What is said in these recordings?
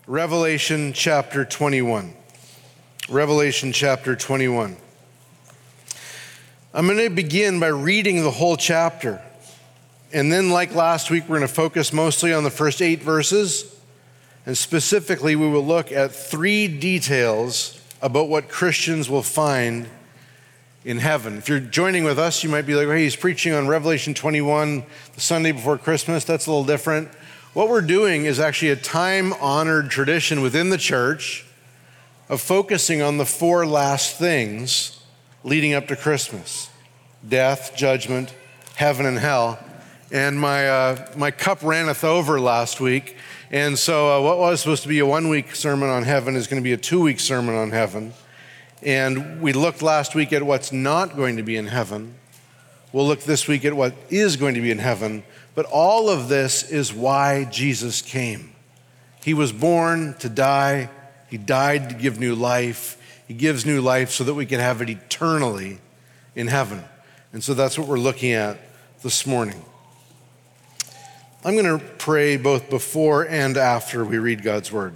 Revelation chapter 21. Revelation chapter 21. I'm going to begin by reading the whole chapter. And then, like last week, we're going to focus mostly on the first 8 verses. And specifically, we will look at 3 details about what Christians will find in heaven. If you're joining with us, you might be like, hey, he's preaching on Revelation 21 the Sunday before Christmas. That's a little different. What we're doing is actually a time-honored tradition within the church of focusing on the 4 last things leading up to Christmas: death, judgment, heaven, and hell. And my cup ranneth over last week. And so what was supposed to be a 1-week sermon on heaven is going to be a 2-week sermon on heaven. And we looked last week at what's not going to be in heaven. We'll look this week at what is going to be in heaven. But all of this is why Jesus came. He was born to die. He died to give new life. He gives new life so that we can have it eternally in heaven. And so that's what we're looking at this morning. I'm going to pray both before and after we read God's word.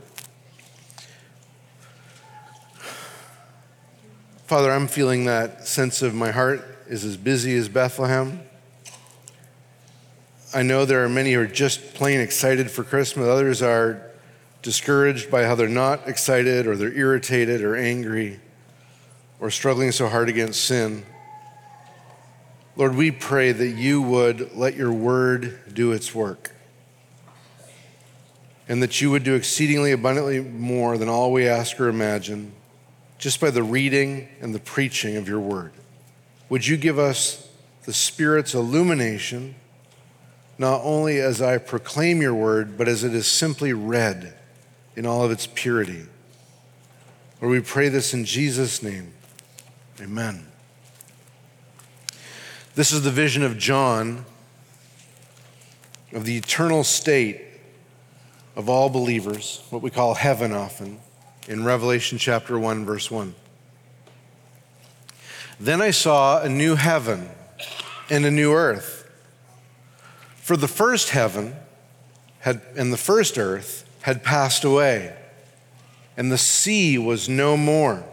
Father, I'm feeling that sense of my heart is as busy as Bethlehem. I know there are many who are just plain excited for Christmas. Others are discouraged by how they're not excited, or they're irritated or angry or struggling so hard against sin. Lord, we pray that you would let your word do its work, and that you would do exceedingly abundantly more than all we ask or imagine just by the reading and the preaching of your word. Would you give us the Spirit's illumination, not only as I proclaim your word, but as it is simply read in all of its purity. Lord, we pray this in Jesus' name. Amen. This is the vision of John of the eternal state of all believers, what we call heaven often, in Revelation chapter 1, verse 1. Then I saw a new heaven and a new earth. For the first heaven and the first earth had passed away, and the sea was no more.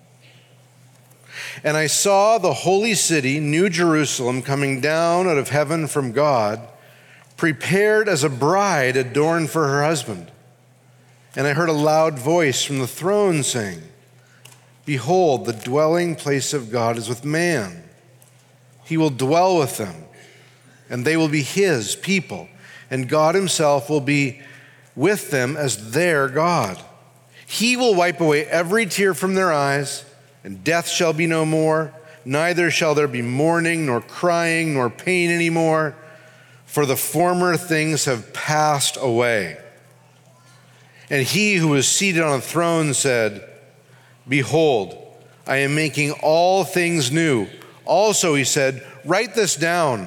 And I saw the holy city, New Jerusalem, coming down out of heaven from God, prepared as a bride adorned for her husband. And I heard a loud voice from the throne saying, "Behold, the dwelling place of God is with man. He will dwell with them, and they will be his people, and God himself will be with them as their God. He will wipe away every tear from their eyes, and death shall be no more. Neither shall there be mourning, nor crying, nor pain anymore, for the former things have passed away." And he who was seated on a throne said, "Behold, I am making all things new." Also, he said, "Write this down,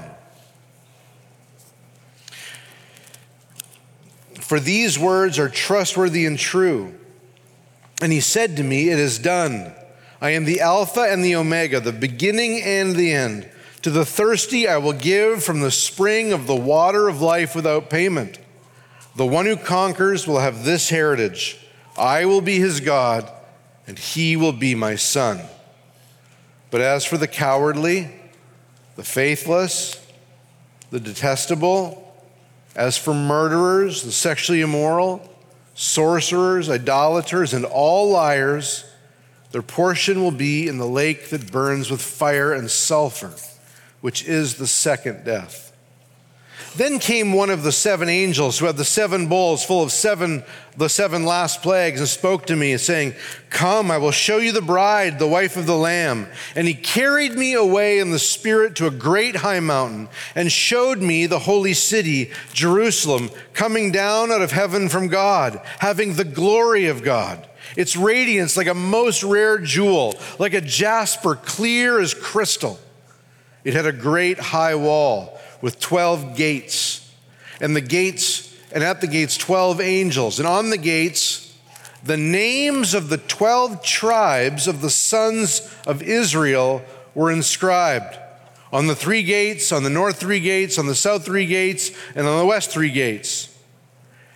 for these words are trustworthy and true." And he said to me, "It is done. I am the Alpha and the Omega, the beginning and the end. To the thirsty I will give from the spring of the water of life without payment. The one who conquers will have this heritage. I will be his God, and he will be my son. But as for the cowardly, the faithless, the detestable, as for murderers, the sexually immoral, sorcerers, idolaters, and all liars, their portion will be in the lake that burns with fire and sulfur, which is the second death. Then came one of the 7 angels who had the 7 bowls full of the 7 last plagues, and spoke to me, saying, "Come, I will show you the bride, the wife of the Lamb." And he carried me away in the Spirit to a great high mountain, and showed me the holy city, Jerusalem, coming down out of heaven from God, having the glory of God. Its radiance like a most rare jewel, like a jasper, clear as crystal. It had a great high wall with 12 gates, and at the gates 12 angels, and on the gates the names of the 12 tribes of the sons of Israel were inscribed. On the 3 gates, on the north 3 gates, on the south 3 gates, and on the west 3 gates.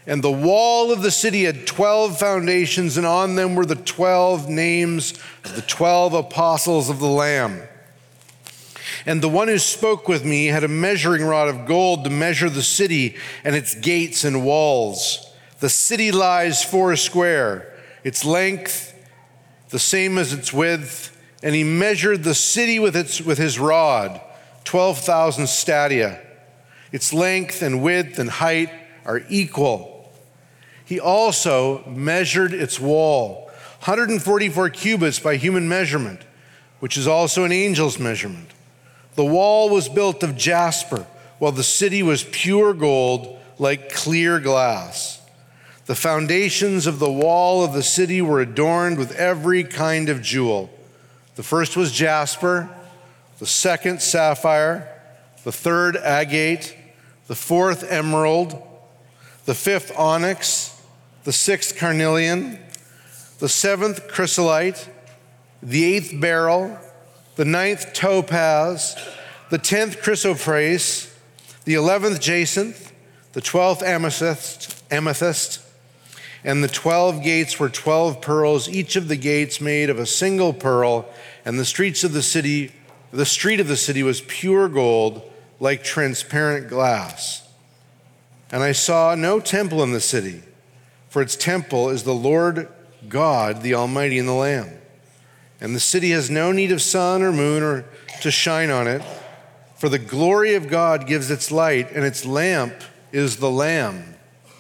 And the wall of the city had 12 foundations, and on them were the 12 names of the 12 apostles of the Lamb. And the one who spoke with me had a measuring rod of gold to measure the city and its gates and walls. The city lies 4 square, its length the same as its width. And he measured the city with his rod, 12,000 stadia. Its length and width and height are equal. He also measured its wall, 144 cubits by human measurement, which is also an angel's measurement. The wall was built of jasper, while the city was pure gold, like clear glass. The foundations of the wall of the city were adorned with every kind of jewel. The first was jasper, the second sapphire, the third agate, the fourth emerald, the fifth onyx, the sixth carnelian, the seventh chrysolite, the eighth beryl, the ninth topaz, the 10th chrysoprase, the 11th jacinth, the 12th amethyst, and the 12 gates were 12 pearls, each of the gates made of a single pearl, and the street of the city was pure gold, like transparent glass. And I saw no temple in the city, for its temple is the Lord God, the Almighty, and the Lamb. And the city has no need of sun or moon or to shine on it, for the glory of God gives its light, and its lamp is the Lamb.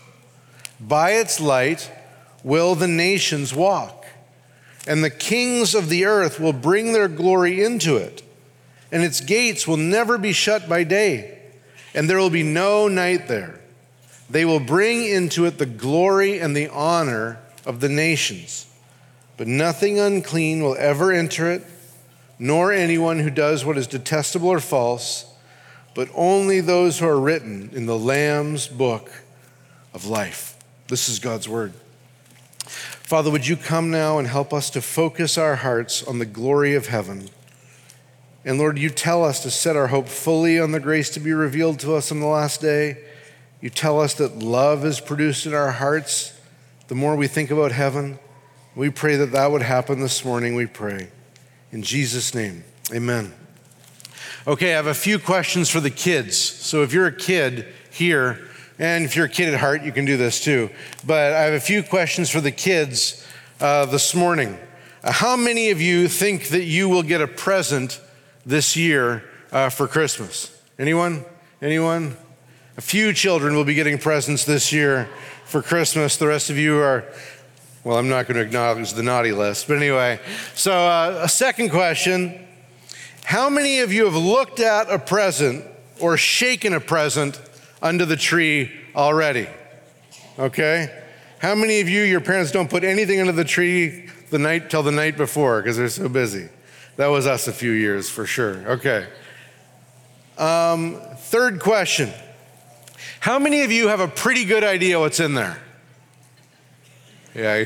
By its light will the nations walk, and the kings of the earth will bring their glory into it, and its gates will never be shut by day, and there will be no night there. They will bring into it the glory and the honor of the nations. But nothing unclean will ever enter it, nor anyone who does what is detestable or false, but only those who are written in the Lamb's book of life. This is God's word. Father, would you come now and help us to focus our hearts on the glory of heaven? And Lord, you tell us to set our hope fully on the grace to be revealed to us on the last day. You tell us that love is produced in our hearts the more we think about heaven. We pray that that would happen this morning, we pray. In Jesus' name, amen. Okay, I have a few questions for the kids. So if you're a kid here, and if you're a kid at heart, you can do this too. But I have a few questions for the kids this morning. How many of you think that you will get a present this year for Christmas? Anyone? Anyone? A few children will be getting presents this year for Christmas. The rest of you are... Well, I'm not going to acknowledge the naughty list, but anyway. So a second question, how many of you have looked at a present or shaken a present under the tree already? Okay. How many of you, your parents don't put anything under the tree till the night before because they're so busy? That was us a few years for sure. Okay. Third question, how many of you have a pretty good idea what's in there? Yeah.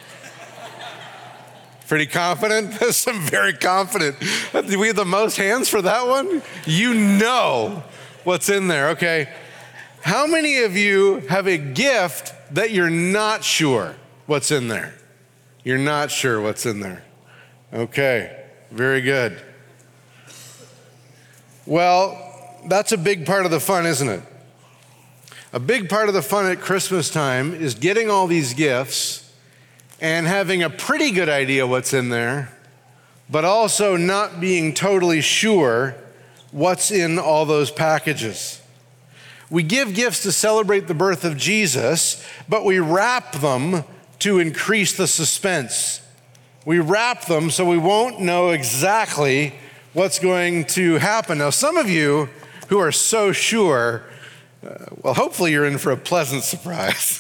Pretty confident? Some very confident. Do we have the most hands for that one? You know what's in there. Okay. How many of you have a gift that you're not sure what's in there? You're not sure what's in there. Okay. Very good. Well, that's a big part of the fun, isn't it? A big part of the fun at Christmas time is getting all these gifts and having a pretty good idea what's in there, but also not being totally sure what's in all those packages. We give gifts to celebrate the birth of Jesus, but we wrap them to increase the suspense. We wrap them so we won't know exactly what's going to happen. Now, some of you who are so sure, well, hopefully you're in for a pleasant surprise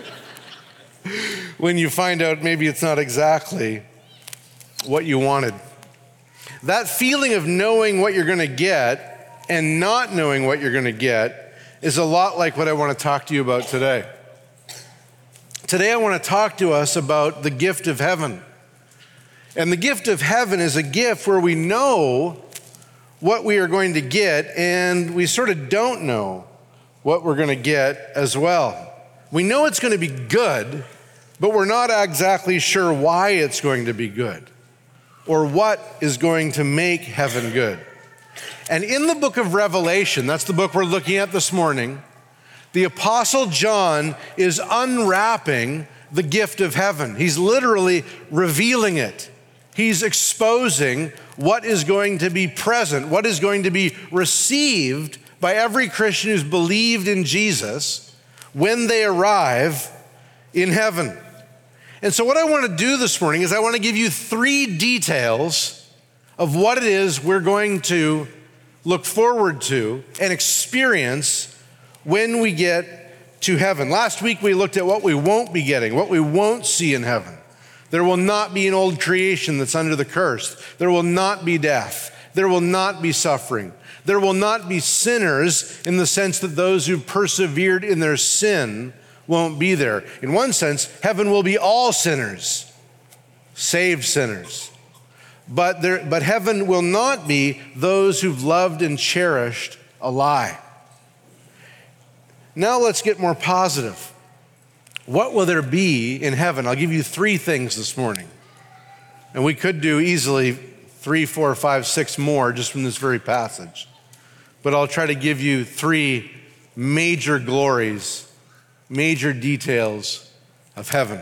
when you find out maybe it's not exactly what you wanted. That feeling of knowing what you're going to get and not knowing what you're going to get is a lot like what I want to talk to you about today. Today I want to talk to us about the gift of heaven. And the gift of heaven is a gift where we know what we are going to get and we sort of don't know what we're going to get as well. We know it's going to be good, but we're not exactly sure why it's going to be good or what is going to make heaven good. And in the book of Revelation, that's the book we're looking at this morning, the Apostle John is unwrapping the gift of heaven. He's literally revealing it. He's exposing what is going to be present, what is going to be received by every Christian who's believed in Jesus when they arrive in heaven. And so what I want to do this morning is I want to give you 3 details of what it is we're going to look forward to and experience when we get to heaven. Last week we looked at what we won't be getting, what we won't see in heaven. There will not be an old creation that's under the curse. There will not be death. There will not be suffering. There will not be sinners in the sense that those who persevered in their sin won't be there. In one sense, heaven will be all sinners, saved sinners. But heaven will not be those who've loved and cherished a lie. Now let's get more positive. What will there be in heaven? I'll give you 3 things this morning. And we could do easily 3, 4, 5, 6 more just from this very passage. But I'll try to give you 3 major glories, major details of heaven.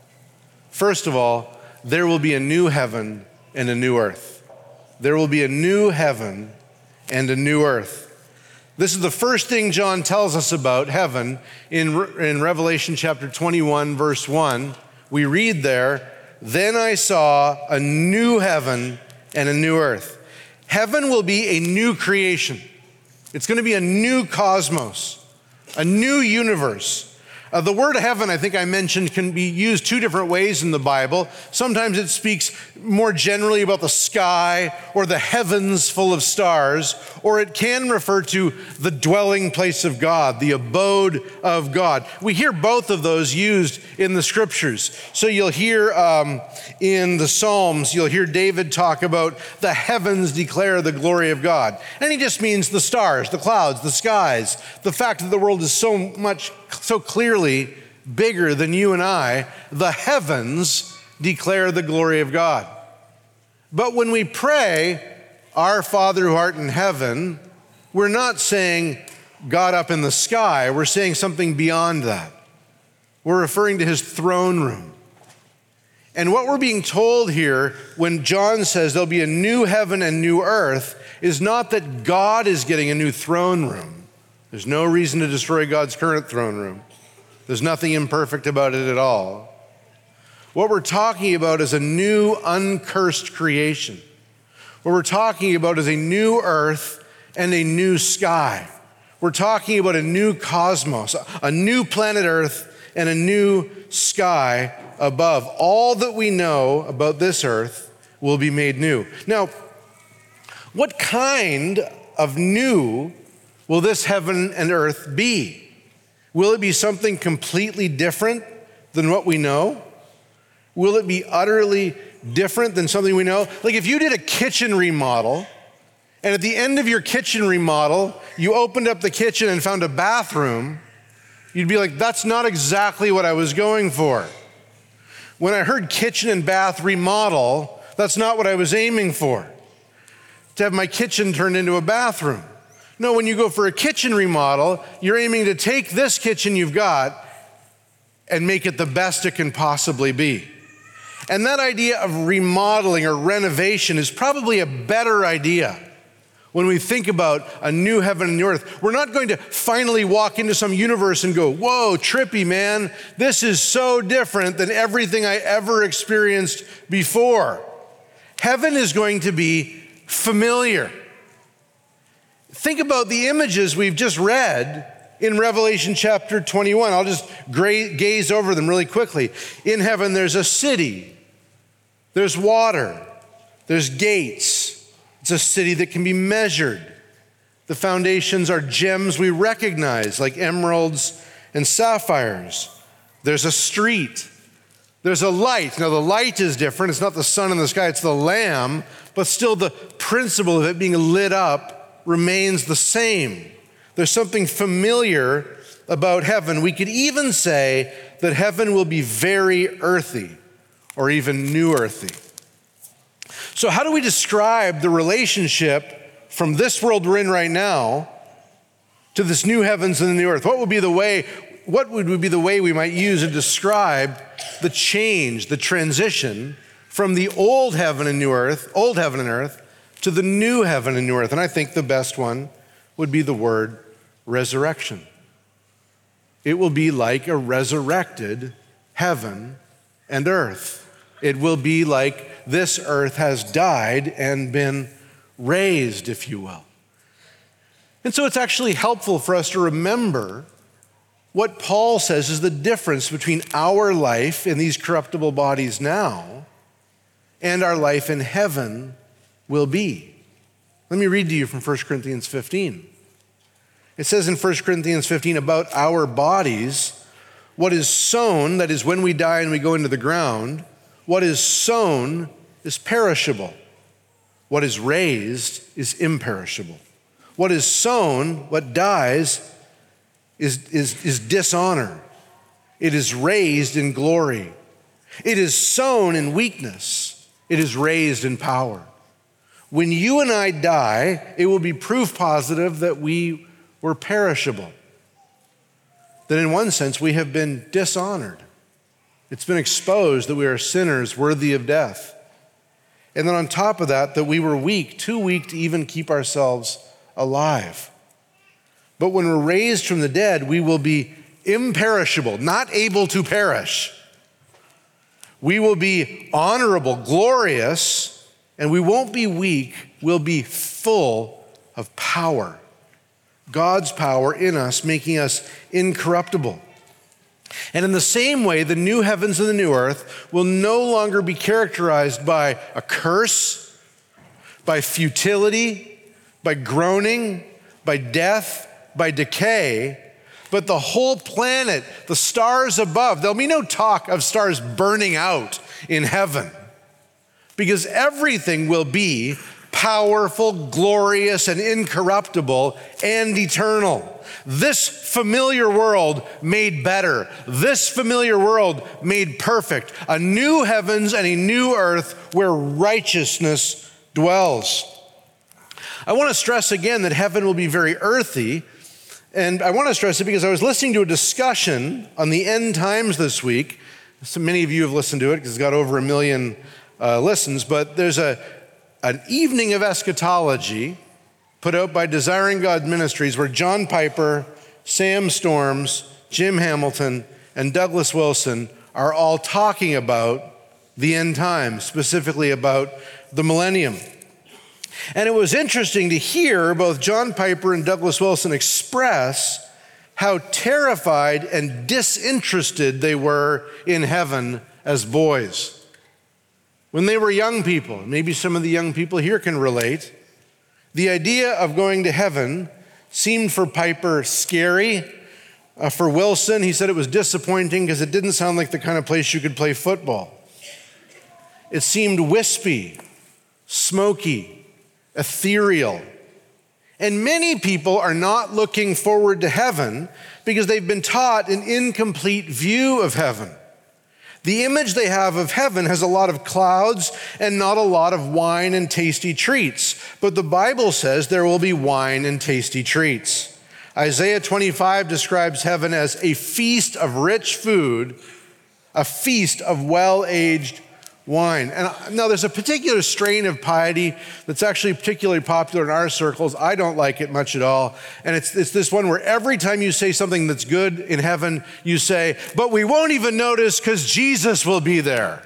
First of all, there will be a new heaven and a new earth. There will be a new heaven and a new earth. This is the first thing John tells us about heaven in Revelation chapter 21, verse 1. We read there, "Then I saw a new heaven and a new earth." Heaven will be a new creation. It's going to be a new cosmos, a new universe. The word heaven, I think I mentioned, can be used 2 different ways in the Bible. Sometimes it speaks more generally about the sky or the heavens full of stars, or it can refer to the dwelling place of God, the abode of God. We hear both of those used in the scriptures. So you'll hear in the Psalms, you'll hear David talk about the heavens declare the glory of God. And he just means the stars, the clouds, the skies, the fact that the world is so clearly bigger than you and I. The heavens declare the glory of God. But when we pray, "Our Father who art in heaven," we're not saying God up in the sky. We're saying something beyond that. We're referring to his throne room. And what we're being told here when John says there'll be a new heaven and new earth is not that God is getting a new throne room. There's no reason to destroy God's current throne room. There's nothing imperfect about it at all. What we're talking about is a new uncursed creation. What we're talking about is a new earth and a new sky. We're talking about a new cosmos, a new planet Earth and a new sky above. All that we know about this earth will be made new. Now, what kind of new will this heaven and earth be? Will it be something completely different than what we know? Will it be utterly different than something we know? Like if you did a kitchen remodel, and at the end of your kitchen remodel, you opened up the kitchen and found a bathroom, you'd be like, that's not exactly what I was going for. When I heard kitchen and bath remodel, that's not what I was aiming for, to have my kitchen turned into a bathroom. No, when you go for a kitchen remodel, you're aiming to take this kitchen you've got and make it the best it can possibly be. And that idea of remodeling or renovation is probably a better idea when we think about a new heaven and new earth. We're not going to finally walk into some universe and go, whoa, trippy, man. This is so different than everything I ever experienced before. Heaven is going to be familiar. Think about the images we've just read in Revelation chapter 21. I'll just gaze over them really quickly. In heaven, there's a city. There's water. There's gates. It's a city that can be measured. The foundations are gems we recognize, like emeralds and sapphires. There's a street. There's a light. Now, the light is different. It's not the sun in the sky. It's the Lamb. But still, the principle of it being lit up remains the same. There's something familiar about heaven, we could even say that heaven will be very earthy, or even new earthy. So how do we describe the relationship from this world we're in right now to this new heavens and the new earth? What would be the way we might use to describe the change, the transition from the old heaven and earth, to the new heaven and new earth? And I think the best one would be the word resurrection. It will be like a resurrected heaven and earth. It will be like this earth has died and been raised, if you will. And so it's actually helpful for us to remember what Paul says is the difference between our life in these corruptible bodies now and our life in heaven will be. Let me read to you from 1 Corinthians 15. It says in 1 Corinthians 15 about our bodies, what is sown, that is when we die and we go into the ground, what is sown is perishable. What is raised is imperishable. What is sown, what dies, is dishonor. It is raised in glory. It is sown in weakness. It is raised in power. When you and I die, it will be proof positive that we were perishable. That in one sense, we have been dishonored. It's been exposed that we are sinners worthy of death. And then on top of that, that we were weak, too weak to even keep ourselves alive. But when we're raised from the dead, we will be imperishable, not able to perish. We will be honorable, glorious, and we won't be weak, we'll be full of power. God's power in us, making us incorruptible. And in the same way, the new heavens and the new earth will no longer be characterized by a curse, by futility, by groaning, by death, by decay, but the whole planet, the stars above, there'll be no talk of stars burning out in heaven, because everything will be powerful, glorious, and incorruptible and eternal. This familiar world made better. This familiar world made perfect. A new heavens and a new earth where righteousness dwells. I want to stress again that heaven will be very earthy. And I want to stress it because I was listening to a discussion on the end times this week. So many of you have listened to it because it's got over 1 million listens. But there's an evening of eschatology put out by Desiring God Ministries where John Piper, Sam Storms, Jim Hamilton, and Douglas Wilson are all talking about the end times, specifically about the millennium. And it was interesting to hear both John Piper and Douglas Wilson express how terrified and disinterested they were in heaven as boys. When they were young people, maybe some of the young people here can relate, the idea of going to heaven seemed for Piper scary. For Wilson, he said it was disappointing because it didn't sound like the kind of place you could play football. It seemed wispy, smoky, ethereal. And many people are not looking forward to heaven because they've been taught an incomplete view of heaven. The image they have of heaven has a lot of clouds and not a lot of wine and tasty treats. But the Bible says there will be wine and tasty treats. Isaiah 25 describes heaven as a feast of rich food, a feast of well-aged wine. And now there's a particular strain of piety that's actually particularly popular in our circles. I don't like it much at all. And it's this one where every time you say something that's good in heaven, you say, but we won't even notice because Jesus will be there.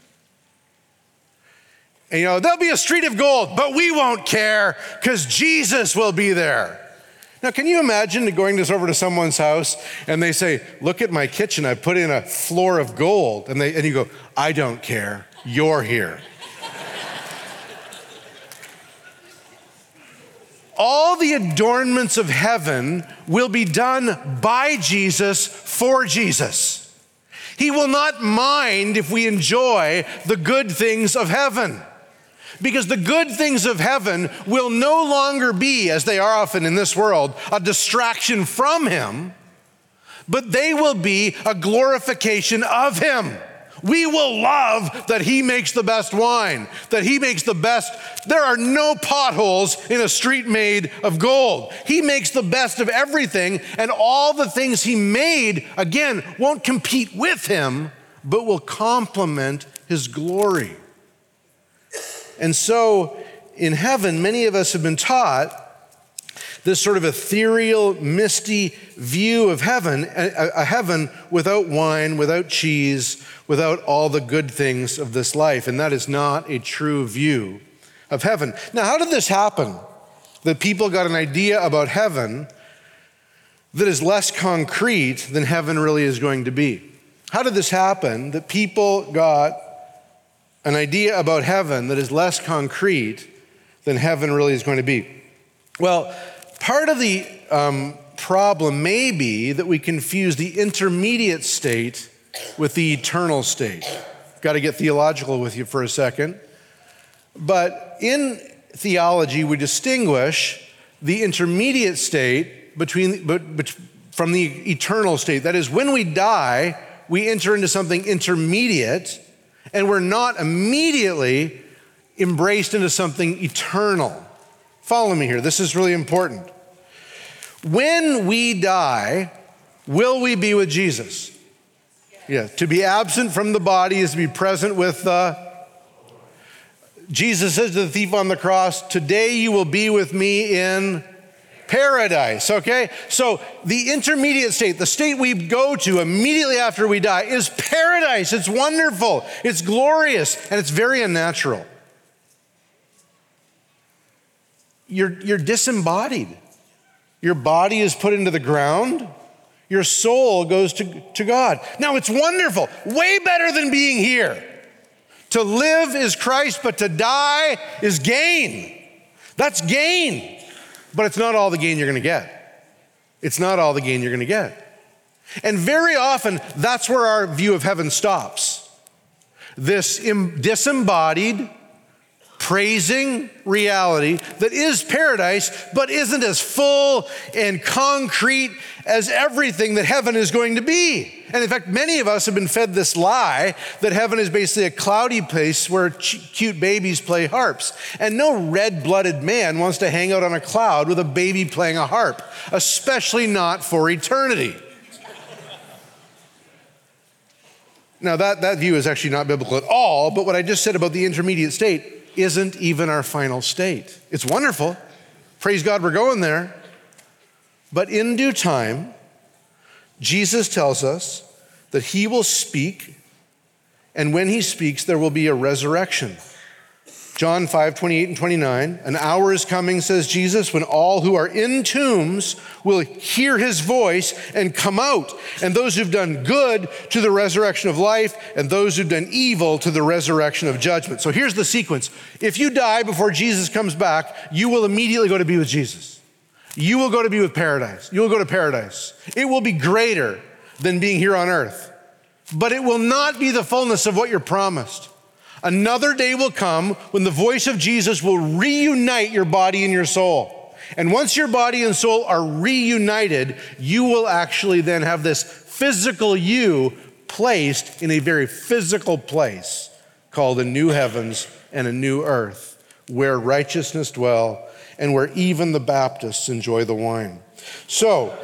And there'll be a street of gold, but we won't care because Jesus will be there. Now, can you imagine going over to someone's house and they say, look at my kitchen, I put in a floor of gold. And you go, I don't care, you're here. All the adornments of heaven will be done by Jesus for Jesus. He will not mind if we enjoy the good things of heaven. Because the good things of heaven will no longer be, as they are often in this world, a distraction from him, but they will be a glorification of him. We will love that he makes the best wine, that he makes the best. There are no potholes in a street made of gold. He makes the best of everything, and all the things he made, again, won't compete with him, but will complement his glory. And so in heaven, many of us have been taught this sort of ethereal, misty view of heaven, a heaven without wine, without cheese, without all the good things of this life. And that is not a true view of heaven. Now, how did this happen? That people got an idea about heaven that is less concrete than heaven really is going to be. How did this happen? That people got an idea about heaven that is less concrete than heaven really is going to be. Well, part of the problem may be that we confuse the intermediate state with the eternal state. Got to get theological with you for a second. But in theology, we distinguish the intermediate state from the eternal state. That is, when we die, we enter into something intermediate, and we're not immediately embraced into something eternal. Follow me here. This is really important. When we die, will we be with Jesus? Yeah. To be absent from the body is to be present with the... Jesus says to the thief on the cross, today you will be with me in paradise, okay? So the intermediate state, the state we go to immediately after we die, is paradise. It's wonderful, it's glorious, and it's very unnatural. You're disembodied. Your body is put into the ground. Your soul goes to God. Now, it's wonderful, way better than being here. To live is Christ, but to die is gain. That's gain. But it's not all the gain you're going to get. It's not all the gain you're going to get. And very often, that's where our view of heaven stops. This disembodied, praising reality that is paradise, but isn't as full and concrete as everything that heaven is going to be. And in fact, many of us have been fed this lie that heaven is basically a cloudy place where cute babies play harps. And no red-blooded man wants to hang out on a cloud with a baby playing a harp, especially not for eternity. Now, that view is actually not biblical at all, but what I just said about the intermediate state isn't even our final state. It's wonderful. Praise God, we're going there. But in due time, Jesus tells us that he will speak, and when he speaks, there will be a resurrection. John 5:28 and 29, an hour is coming, says Jesus, when all who are in tombs will hear his voice and come out, and those who've done good to the resurrection of life, and those who've done evil to the resurrection of judgment. So here's the sequence. If you die before Jesus comes back, you will immediately go to be with Jesus. You will go to be with paradise. You will go to paradise. It will be greater than being here on earth, but it will not be the fullness of what you're promised. Another day will come when the voice of Jesus will reunite your body and your soul. And once your body and soul are reunited, you will actually then have this physical you placed in a very physical place called a new heavens and a new earth, where righteousness dwell and where even the Baptists enjoy the wine. So,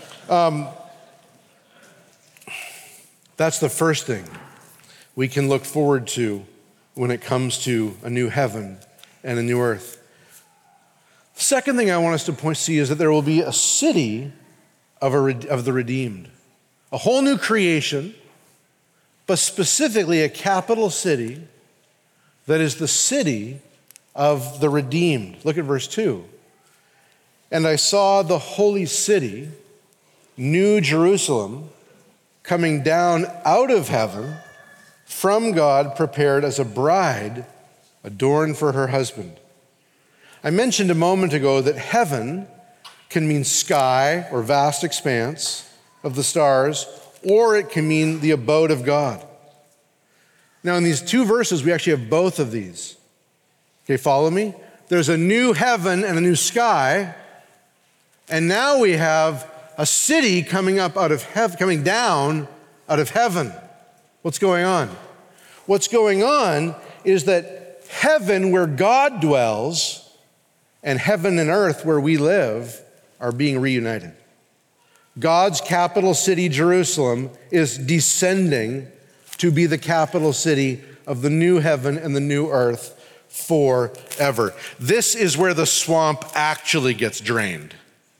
that's the first thing we can look forward to when it comes to a new heaven and a new earth. The second thing I want us to see is that there will be a city of the redeemed, a whole new creation, but specifically a capital city that is the city of the redeemed. Look at verse 2. And I saw the holy city, New Jerusalem, coming down out of heaven from God, prepared as a bride adorned for her husband. I mentioned a moment ago that heaven can mean sky or vast expanse of the stars, or it can mean the abode of God. Now, in these two verses, we actually have both of these. Okay, follow me? There's a new heaven and a new sky, and now we have a city coming down out of heaven. What's going on? What's going on is that heaven, where God dwells, and heaven and earth, where we live, are being reunited. God's capital city, Jerusalem, is descending to be the capital city of the new heaven and the new earth forever. This is where the swamp actually gets drained.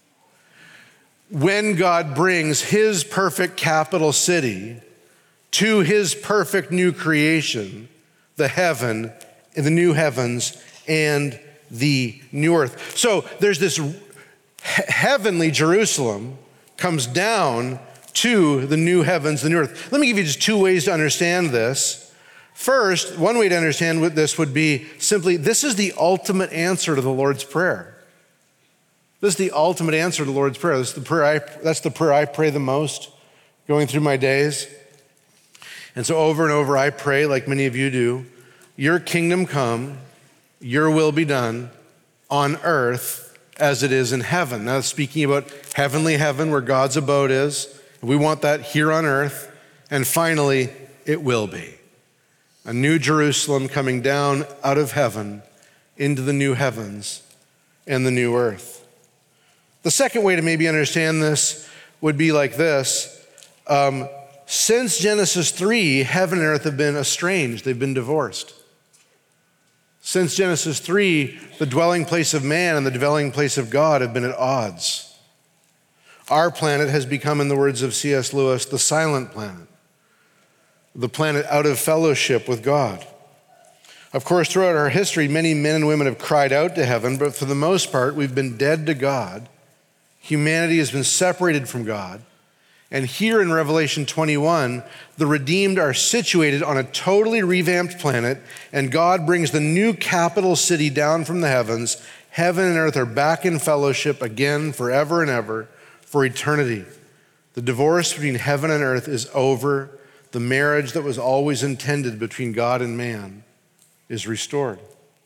When God brings his perfect capital city to his perfect new creation, the new heavens and the new earth. So there's this heavenly Jerusalem comes down to the new heavens, the new earth. Let me give you just two ways to understand this. First, one way to understand what this would be simply, this is the ultimate answer to the Lord's Prayer. This is the ultimate answer to the Lord's Prayer. That's the prayer I pray the most going through my days. And so over and over I pray, like many of you do, your kingdom come, your will be done on earth as it is in heaven. Now, speaking about heavenly heaven, where God's abode is, we want that here on earth, and finally, it will be. A new Jerusalem coming down out of heaven into the new heavens and the new earth. The second way to maybe understand this would be like this. Since Genesis 3, heaven and earth have been estranged. They've been divorced. Since Genesis 3, the dwelling place of man and the dwelling place of God have been at odds. Our planet has become, in the words of C.S. Lewis, the silent planet, the planet out of fellowship with God. Of course, throughout our history, many men and women have cried out to heaven, but for the most part, we've been dead to God. Humanity has been separated from God. And here in Revelation 21, the redeemed are situated on a totally revamped planet, and God brings the new capital city down from the heavens. Heaven and earth are back in fellowship again forever and ever for eternity. The divorce between heaven and earth is over. The marriage that was always intended between God and man is restored.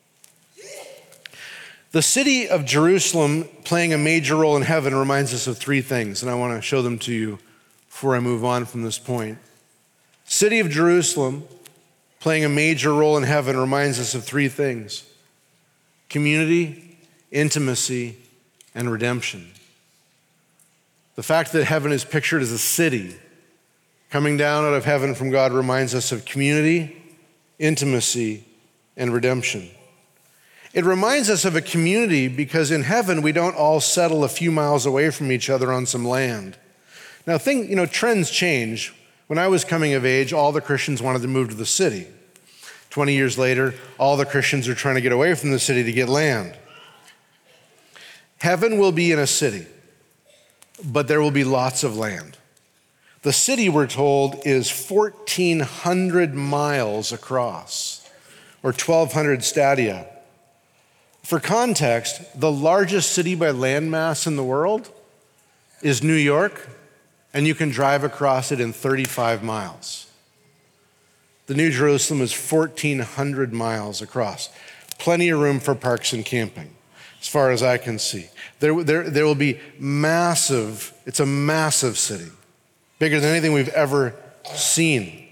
The city of Jerusalem playing a major role in heaven reminds us of three things, and I want to show them to you before I move on from this point. City of Jerusalem playing a major role in heaven reminds us of three things: community, intimacy, and redemption. The fact that heaven is pictured as a city coming down out of heaven from God reminds us of community, intimacy, and redemption. It reminds us of a community because in heaven we don't all settle a few miles away from each other on some land. Now trends change. When I was coming of age, all the Christians wanted to move to the city. 20 years later, all the Christians are trying to get away from the city to get land. Heaven will be in a city, but there will be lots of land. The city, we're told, is 1,400 miles across, or 1,200 stadia. For context, the largest city by landmass in the world is New York, and you can drive across it in 35 miles. The New Jerusalem is 1,400 miles across. Plenty of room for parks and camping, as far as I can see. There will be massive, it's a massive city, bigger than anything we've ever seen.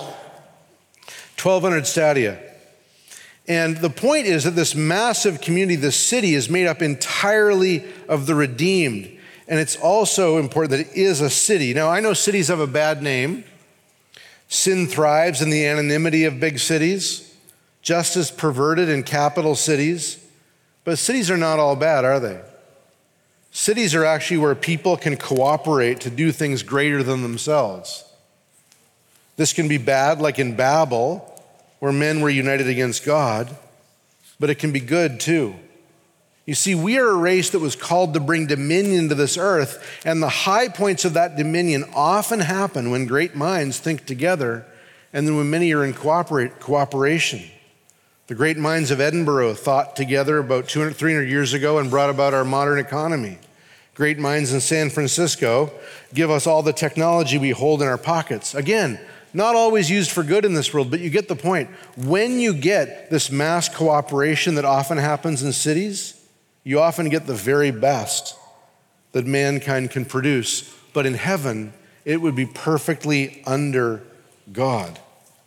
1,200 stadia. And the point is that this massive community, this city, is made up entirely of the redeemed. And it's also important that it is a city. Now, I know cities have a bad name. Sin thrives in the anonymity of big cities. Justice perverted in capital cities. But cities are not all bad, are they? Cities are actually where people can cooperate to do things greater than themselves. This can be bad, like in Babel, where men were united against God, but it can be good too. You see, we are a race that was called to bring dominion to this earth, and the high points of that dominion often happen when great minds think together and then when many are in cooperation. The great minds of Edinburgh thought together about 300 years ago and brought about our modern economy. Great minds in San Francisco give us all the technology we hold in our pockets. Again, not always used for good in this world, but you get the point. When you get this mass cooperation that often happens in cities, you often get the very best that mankind can produce. But in heaven, it would be perfectly under God.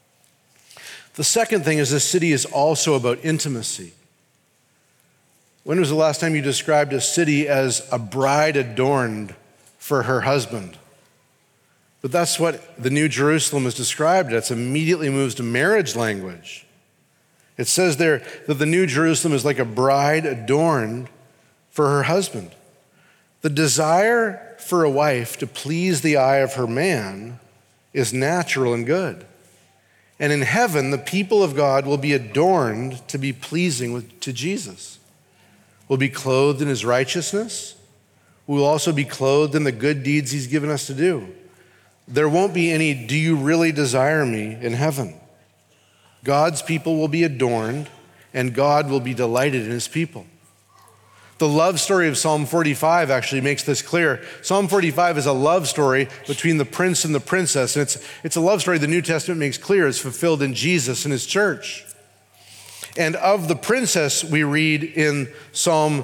The second thing is this city is also about intimacy. When was the last time you described a city as a bride adorned for her husband? But that's what the New Jerusalem is described as. It immediately moves to marriage language. It says there that the New Jerusalem is like a bride adorned for her husband. The desire for a wife to please the eye of her man is natural and good. And in heaven, the people of God will be adorned to be pleasing to Jesus. We'll be clothed in his righteousness. We will also be clothed in the good deeds he's given us to do. There won't be any, do you really desire me in heaven? God's people will be adorned, and God will be delighted in his people. The love story of Psalm 45 actually makes this clear. Psalm 45 is a love story between the prince and the princess, and it's a love story the New Testament makes clear is fulfilled in Jesus and his church. And of the princess, we read in Psalm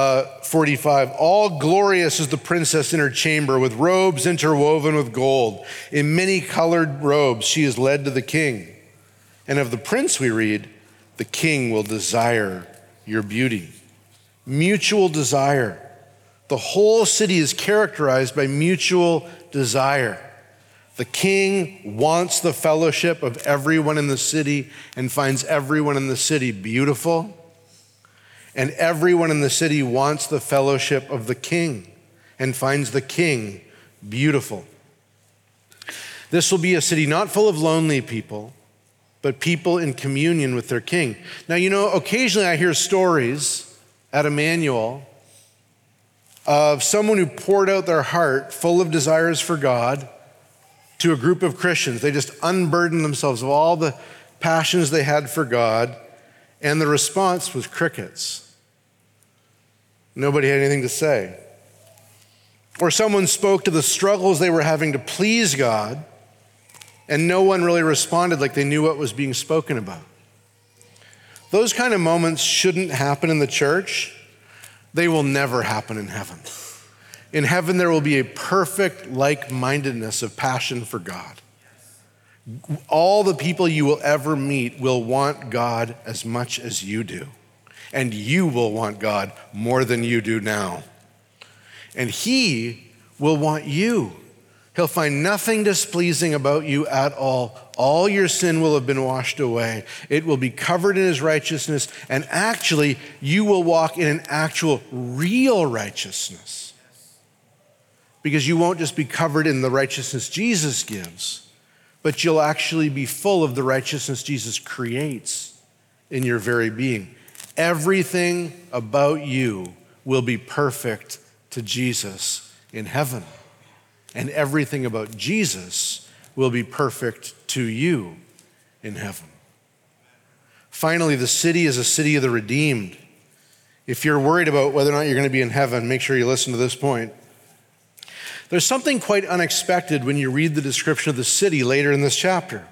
45, all glorious is the princess in her chamber, with robes interwoven with gold. In many colored robes she is led to the king. And of the prince we read, the king will desire your beauty. Mutual desire. The whole city is characterized by mutual desire. The king wants the fellowship of everyone in the city and finds everyone in the city beautiful. And everyone in the city wants the fellowship of the king and finds the king beautiful. This will be a city not full of lonely people, but people in communion with their king. Now, occasionally I hear stories at Emmanuel of someone who poured out their heart full of desires for God to a group of Christians. They just unburdened themselves of all the passions they had for God, and the response was crickets. Nobody had anything to say. Or someone spoke to the struggles they were having to please God, and no one really responded like they knew what was being spoken about. Those kind of moments shouldn't happen in the church. They will never happen in heaven. In heaven, there will be a perfect like-mindedness of passion for God. All the people you will ever meet will want God as much as you do. And you will want God more than you do now. And he will want you. He'll find nothing displeasing about you at all. All your sin will have been washed away. It will be covered in his righteousness, and actually, you will walk in an actual, real righteousness. Because you won't just be covered in the righteousness Jesus gives, but you'll actually be full of the righteousness Jesus creates in your very being. Everything about you will be perfect to Jesus in heaven. And everything about Jesus will be perfect to you in heaven. Finally, the city is a city of the redeemed. If you're worried about whether or not you're going to be in heaven, make sure you listen to this point. There's something quite unexpected when you read the description of the city later in this chapter.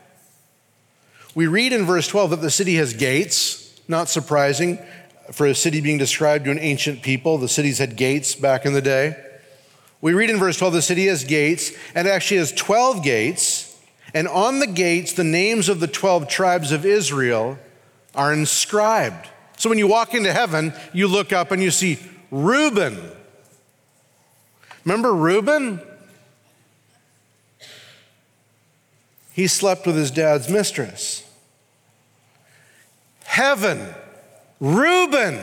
We read in verse 12 that the city has gates, not surprising for a city being described to an ancient people. The cities had gates back in the day. We read in verse 12, the city has gates, and it actually has 12 gates, and on the gates, the names of the 12 tribes of Israel are inscribed. So when you walk into heaven, you look up and you see Reuben. Remember Reuben? He slept with his dad's mistress. Heaven, Reuben.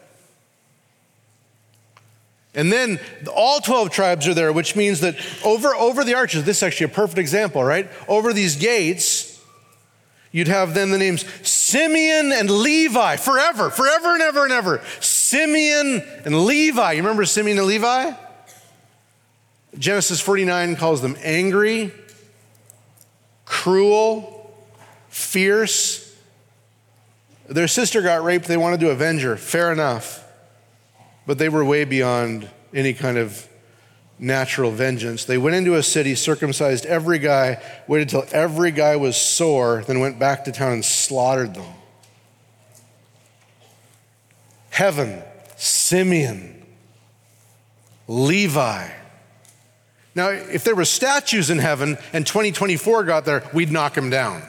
And then all 12 tribes are there, which means that over the arches, this is actually a perfect example, right? Over these gates, you'd have then the names Simeon and Levi, forever and ever and ever. Simeon and Levi. You remember Simeon and Levi? Genesis 49 calls them angry, cruel, fierce. Their sister got raped. They wanted to avenge her. Fair enough. But they were way beyond any kind of natural vengeance. They went into a city, circumcised every guy, waited till every guy was sore, then went back to town and slaughtered them. Heaven, Simeon, Levi. Now, if there were statues in heaven and 2024 got there, we'd knock them down.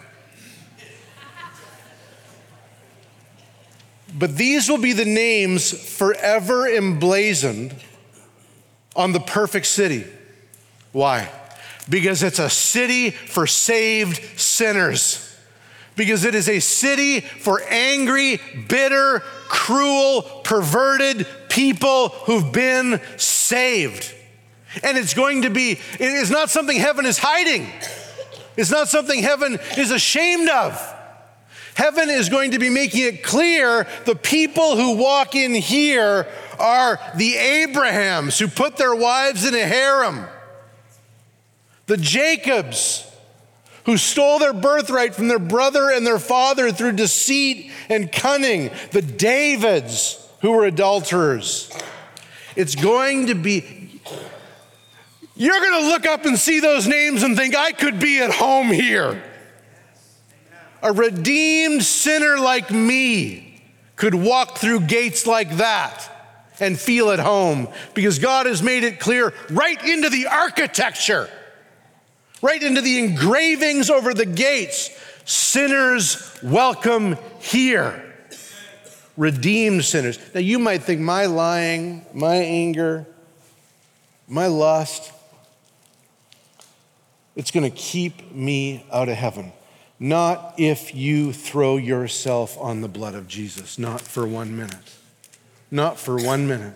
But these will be the names forever emblazoned on the perfect city. Why? Because it's a city for saved sinners. Because it is a city for angry, bitter, cruel, perverted people who've been saved. And it is not something heaven is hiding. It's not something heaven is ashamed of. Heaven is going to be making it clear the people who walk in here are the Abrahams who put their wives in a harem, the Jacobs who stole their birthright from their brother and their father through deceit and cunning, the Davids who were adulterers. It's going to be, you're going to look up and see those names and think, I could be at home here. A redeemed sinner like me could walk through gates like that and feel at home because God has made it clear right into the architecture, right into the engravings over the gates. Sinners welcome here. Redeemed sinners. Now you might think my lying, my anger, my lust, it's going to keep me out of heaven. Not if you throw yourself on the blood of Jesus. Not for 1 minute. Not for 1 minute.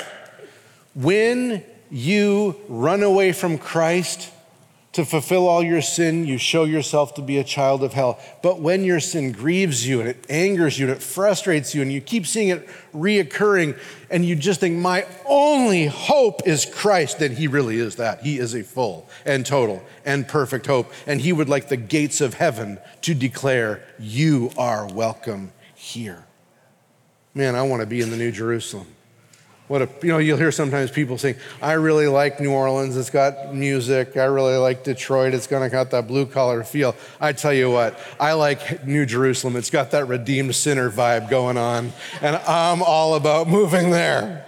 When you run away from Christ to fulfill all your sin, you show yourself to be a child of hell. But when your sin grieves you and it angers you and it frustrates you and you keep seeing it reoccurring and you just think, my only hope is Christ, then he really is that. He is a full and total and perfect hope. And he would like the gates of heaven to declare, you are welcome here. Man, I want to be in the New Jerusalem. You'll hear sometimes people saying, I really like New Orleans, it's got music. I really like Detroit, it's got that blue collar feel. I tell you what, I like New Jerusalem. It's got that redeemed sinner vibe going on, and I'm all about moving there.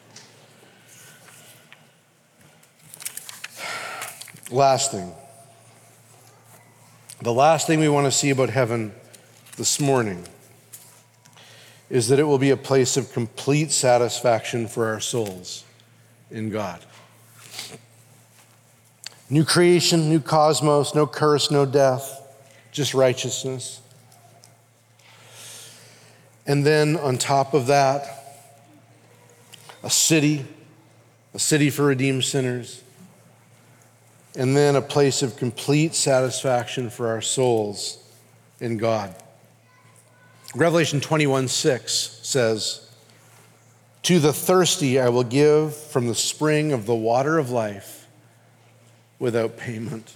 Last thing. The last thing we want to see about heaven this morning is that it will be a place of complete satisfaction for our souls in God. New creation, new cosmos, no curse, no death, just righteousness. And then on top of that, a city for redeemed sinners, and then a place of complete satisfaction for our souls in God. Revelation 21:6 says, to the thirsty I will give from the spring of the water of life without payment.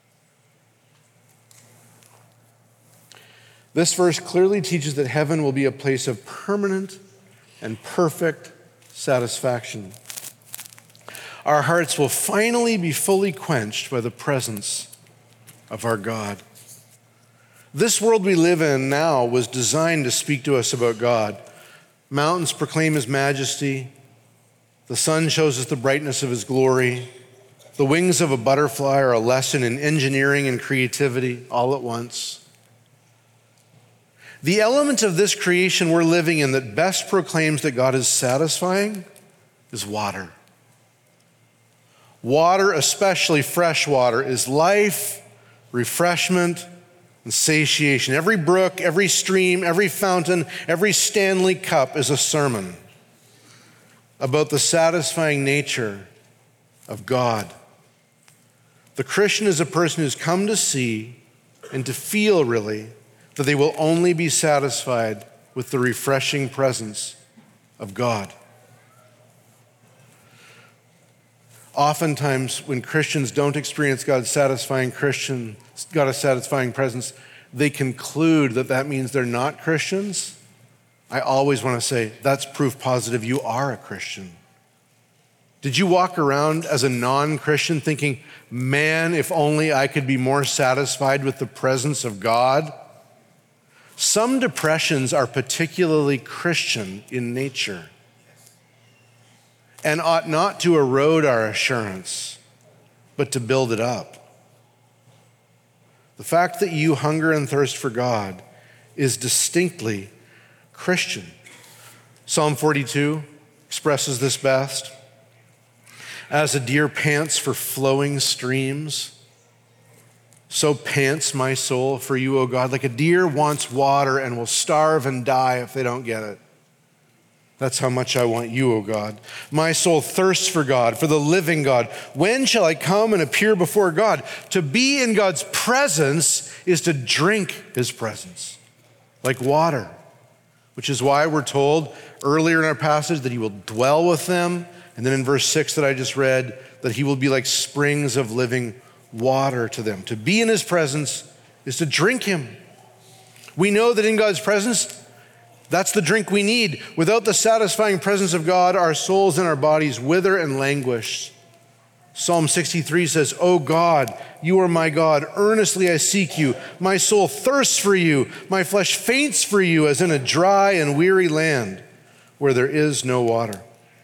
This verse clearly teaches that heaven will be a place of permanent and perfect satisfaction. Our hearts will finally be fully quenched by the presence of our God. This world we live in now was designed to speak to us about God. Mountains proclaim his majesty. The sun shows us the brightness of his glory. The wings of a butterfly are a lesson in engineering and creativity all at once. The element of this creation we're living in that best proclaims that God is satisfying is water. Water, especially fresh water, is life, refreshment, and satiation. Every brook, every stream, every fountain, every Stanley cup is a sermon about the satisfying nature of God. The Christian is a person who's come to see and to feel really that they will only be satisfied with the refreshing presence of God. Oftentimes, when Christians don't experience God's satisfying presence, they conclude that means they're not Christians. I always want to say, that's proof positive you are a Christian. Did you walk around as a non-Christian thinking, man, if only I could be more satisfied with the presence of God? Some depressions are particularly Christian in nature. and ought not to erode our assurance, but to build it up. The fact that you hunger and thirst for God is distinctly Christian. Psalm 42 expresses this best. As a deer pants for flowing streams, so pants my soul for you, O God. Like a deer wants water and will starve and die if they don't get it. That's how much I want you, O God. My soul thirsts for God, for the living God. When shall I come and appear before God? To be in God's presence is to drink his presence, like water, which is why we're told earlier in our passage that he will dwell with them. And then in verse 6 that I just read, that he will be like springs of living water to them. To be in his presence is to drink him. We know that in God's presence, that's the drink we need. Without the satisfying presence of God, our souls and our bodies wither and languish. Psalm 63 says, O God, you are my God. Earnestly I seek you. My soul thirsts for you. My flesh faints for you as in a dry and weary land where there is no water.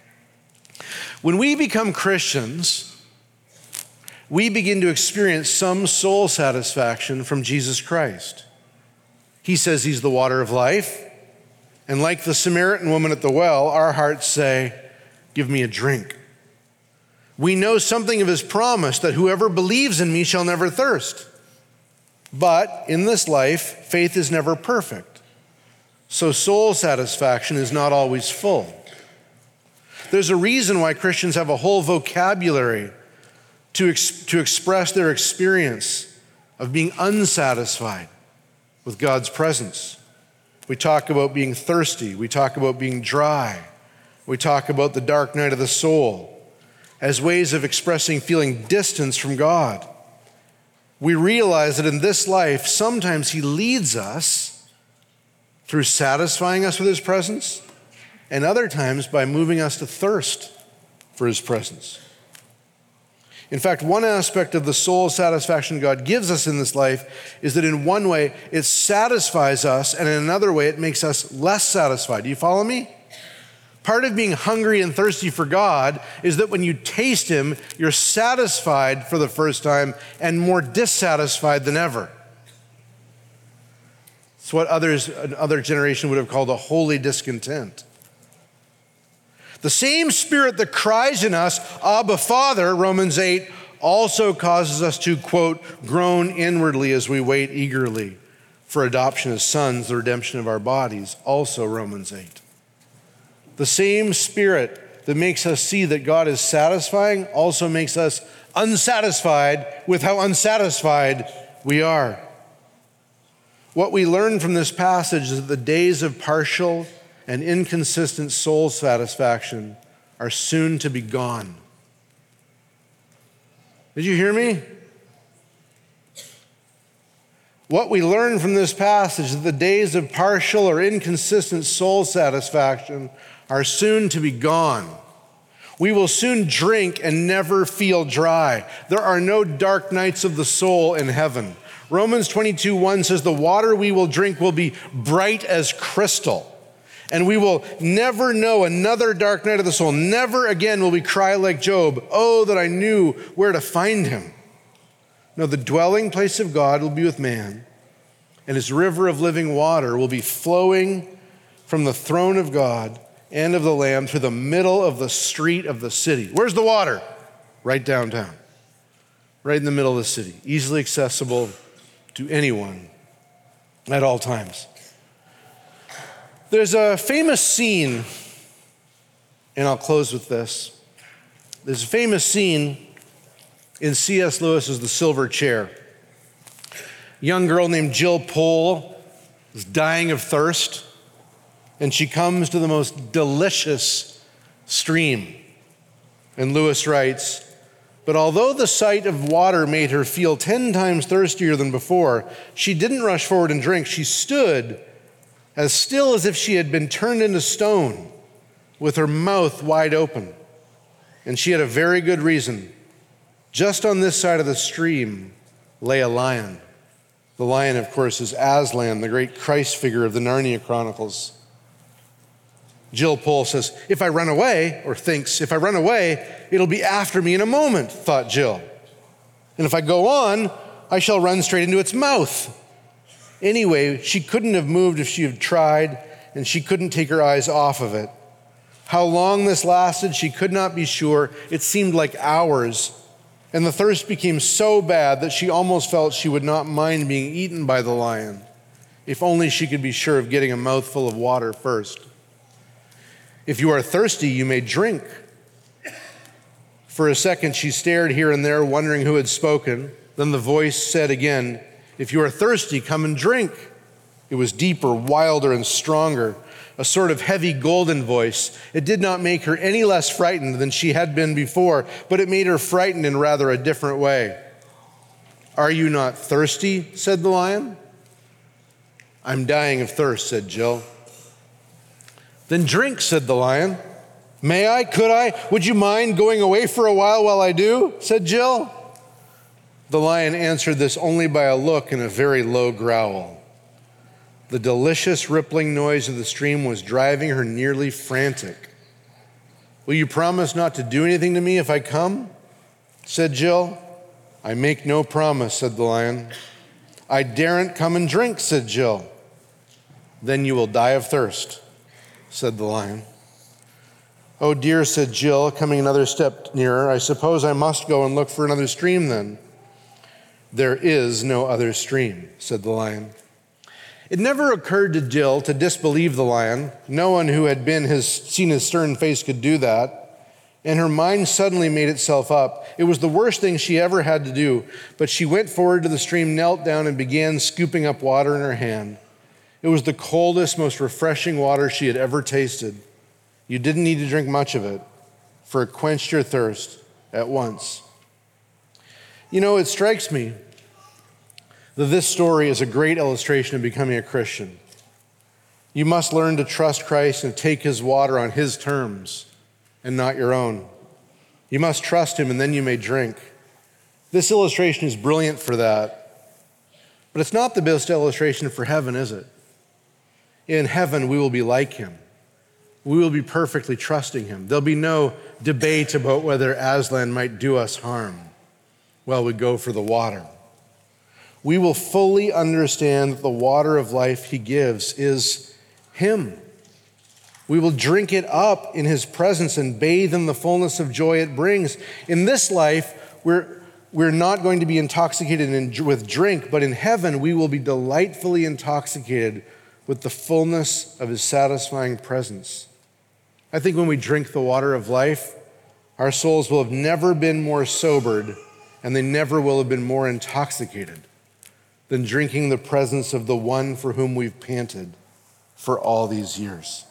When we become Christians, we begin to experience some soul satisfaction from Jesus Christ. He says he's the water of life. And like the Samaritan woman at the well, our hearts say, give me a drink. We know something of his promise that whoever believes in me shall never thirst. But in this life, faith is never perfect. So soul satisfaction is not always full. There's a reason why Christians have a whole vocabulary to express their experience of being unsatisfied with God's presence. We talk about being thirsty. We talk about being dry. We talk about the dark night of the soul as ways of expressing feeling distance from God. We realize that in this life, sometimes he leads us through satisfying us with his presence, and other times by moving us to thirst for his presence. In fact, one aspect of the soul satisfaction God gives us in this life is that in one way, it satisfies us, and in another way, it makes us less satisfied. Do you follow me? Part of being hungry and thirsty for God is that when you taste him, you're satisfied for the first time and more dissatisfied than ever. It's what another generation would have called a holy discontent. The same Spirit that cries in us, Abba, Father, Romans 8, also causes us to, quote, groan inwardly as we wait eagerly for adoption as sons, the redemption of our bodies, also Romans 8. The same Spirit that makes us see that God is satisfying also makes us unsatisfied with how unsatisfied we are. What we learn from this passage is that the days of partial and inconsistent soul satisfaction are soon to be gone. Did you hear me? What we learn from this passage is that the days of partial or inconsistent soul satisfaction are soon to be gone. We will soon drink and never feel dry. There are no dark nights of the soul in heaven. Romans 22:1 says the water we will drink will be bright as crystal. And we will never know another dark night of the soul. Never again will we cry like Job, oh, that I knew where to find him. No, the dwelling place of God will be with man, and his river of living water will be flowing from the throne of God and of the Lamb through the middle of the street of the city. Where's the water? Right downtown, right in the middle of the city, easily accessible to anyone at all times. There's a famous scene, and I'll close with this. There's a famous scene in C.S. Lewis's The Silver Chair. A young girl named Jill Pole is dying of thirst, and she comes to the most delicious stream. And Lewis writes, but although the sight of water made her feel 10 times thirstier than before, she didn't rush forward and drink. She stood as still as if she had been turned into stone, with her mouth wide open. And she had a very good reason. Just on this side of the stream lay a lion. The lion, of course, is Aslan, the great Christ figure of the Narnia Chronicles. Jill Pole says, if I run away, or thinks, if I run away, it'll be after me in a moment, thought Jill. And if I go on, I shall run straight into its mouth. Anyway, she couldn't have moved if she had tried, and she couldn't take her eyes off of it. How long this lasted, she could not be sure. It seemed like hours, and the thirst became so bad that she almost felt she would not mind being eaten by the lion, if only she could be sure of getting a mouthful of water first. If you are thirsty, you may drink. For a second, she stared here and there, wondering who had spoken. Then the voice said again, if you are thirsty, come and drink. It was deeper, wilder, and stronger, a sort of heavy golden voice. It did not make her any less frightened than she had been before, but it made her frightened in rather a different way. Are you not thirsty? Said the lion. I'm dying of thirst, said Jill. Then drink, said the lion. May I? Could I? Would you mind going away for a while I do? Said Jill. The lion answered this only by a look and a very low growl. The delicious rippling noise of the stream was driving her nearly frantic. Will you promise not to do anything to me if I come? Said Jill. I make no promise, said the lion. I daren't come and drink, said Jill. Then you will die of thirst, said the lion. Oh dear, said Jill, coming another step nearer. I suppose I must go and look for another stream then. There is no other stream, said the lion. It never occurred to Jill to disbelieve the lion. No one who had seen his stern face could do that. And her mind suddenly made itself up. It was the worst thing she ever had to do. But she went forward to the stream, knelt down, and began scooping up water in her hand. It was the coldest, most refreshing water she had ever tasted. You didn't need to drink much of it, for it quenched your thirst at once. You know, it strikes me that this story is a great illustration of becoming a Christian. You must learn to trust Christ and take his water on his terms and not your own. You must trust him and then you may drink. This illustration is brilliant for that. But it's not the best illustration for heaven, is it? In heaven, we will be like him. We will be perfectly trusting him. There'll be no debate about whether Aslan might do us harm while we go for the water. We will fully understand that the water of life he gives is him. We will drink it up in his presence and bathe in the fullness of joy it brings. In this life, we're not going to be intoxicated with drink, but in heaven, we will be delightfully intoxicated with the fullness of his satisfying presence. I think when we drink the water of life, our souls will have never been more sobered, and they never will have been more intoxicated than drinking the presence of the one for whom we've panted for all these years.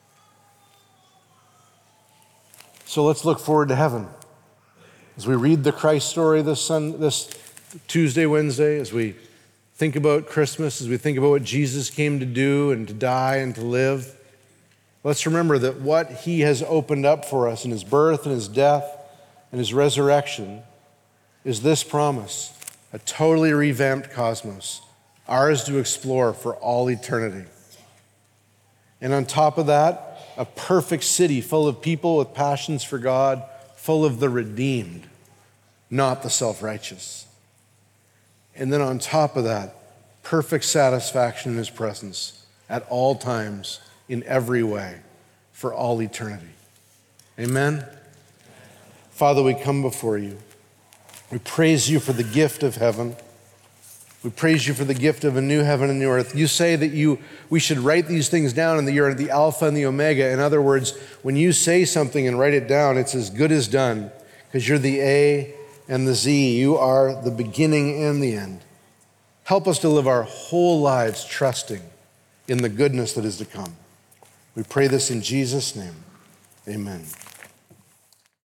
So let's look forward to heaven. As we read the Christ story this Tuesday, Wednesday, as we think about Christmas, as we think about what Jesus came to do and to die and to live, let's remember that what he has opened up for us in his birth and his death and his resurrection is this promise: a totally revamped cosmos, ours to explore for all eternity. And on top of that, a perfect city full of people with passions for God, full of the redeemed, not the self-righteous. And then on top of that, perfect satisfaction in his presence at all times, in every way, for all eternity. Amen? Father, we come before you. We praise you for the gift of heaven. We praise you for the gift of a new heaven and new earth. You say that we should write these things down and that you're the Alpha and the Omega. In other words, when you say something and write it down, it's as good as done, because you're the A and the Z. You are the beginning and the end. Help us to live our whole lives trusting in the goodness that is to come. We pray this in Jesus' name. Amen.